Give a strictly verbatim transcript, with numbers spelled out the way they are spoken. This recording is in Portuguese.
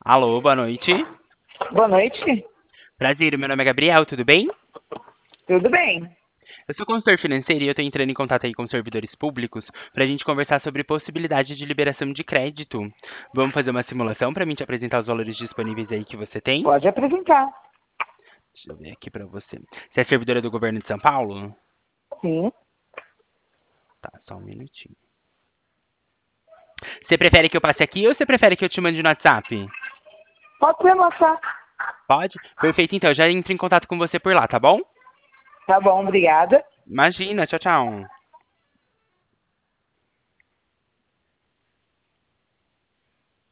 Alô, boa noite. Boa noite. Prazer, meu nome é Gabriel, tudo bem? Tudo bem? Eu sou consultor financeiro e eu estou entrando em contato aí com servidores públicos para a gente conversar sobre possibilidade de liberação de crédito. Vamos fazer uma simulação para mim te apresentar os valores disponíveis aí que você tem? Pode apresentar. Deixa eu ver aqui para você. Você é servidora do governo de São Paulo? Sim. Tá, só um minutinho. Você prefere que eu passe aqui ou você prefere que eu te mande no WhatsApp? Pode ser nossa. Pode? Perfeito, então. Eu já entro em contato com você por lá, tá bom? Tá bom, obrigada. Imagina, tchau, tchau.